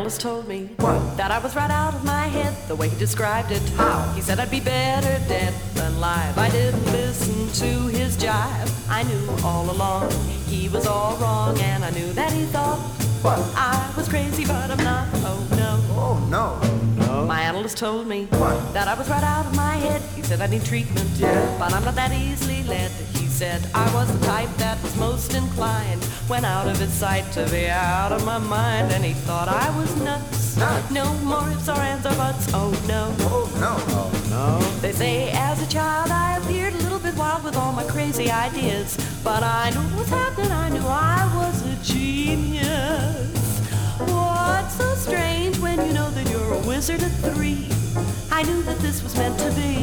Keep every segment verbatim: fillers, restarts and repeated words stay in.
analyst told me what? That I was right out of my head, the way he described it. How? He said I'd be better dead than live. I didn't listen to his jive. I knew all along he was all wrong, and I knew that he thought what? I was crazy, but I'm not. Oh no. Oh no. No. My analyst told me what? That I was right out of my head. He said I need treatment, yeah. But I'm not that easily led. He said I was the type that was most inclined, when out of his sight, to be out of my mind. And he thought I was nuts. Nuts. No more ifs or ands or buts. Oh no. Oh no. Oh no. They say as a child I appeared a little bit wild with all my crazy ideas, but I knew what was happening. I knew I was a genius. What's so strange when you know that you're a wizard at three? I knew that this was meant to be.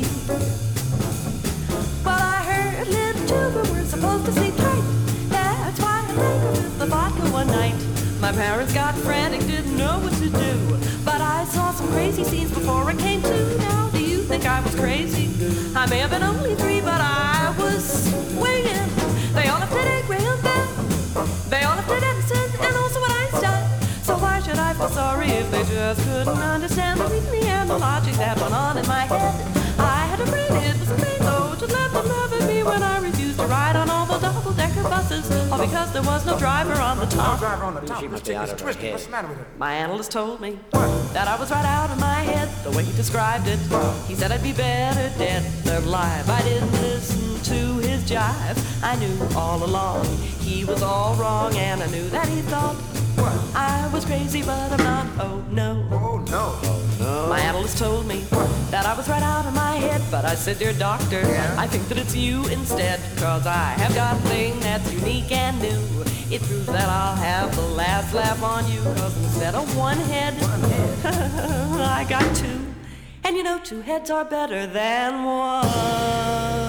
But I heard little children were supposed to sleep tight. That's why I lingered with the vodka one night. My parents got frantic, didn't know what to do. But I saw some crazy scenes before I came to. Now do you think I was crazy? I may have been only three, but I was swinging. They all lifted a Graham Bell. They all lifted Edison and also an Einstein. So why should I feel sorry if they just couldn't understand the reasoning and the logic that went on in my head? I had a brain, it was a pain, so just let them laugh at me when I refused to ride on all the double-decker buses, all because there was no driver on the top. No driver on the top. She must be out of her head. What's the matter with her? My analyst told me what? That I was right out of my head, the way he described it. He said I'd be better dead than alive. I didn't listen to his jive. I knew all along he was all wrong, and I knew that he thought what? I was crazy, but I'm not. Oh no. Oh no. Oh no. My analyst told me what? That I was right out of my head, but I said, dear doctor, yeah? I think that it's you instead, cause I have got a thing that's unique and new. It proves that I'll have the last laugh on you, cause instead of one head, One head. I got two. And you know, two heads are better than one.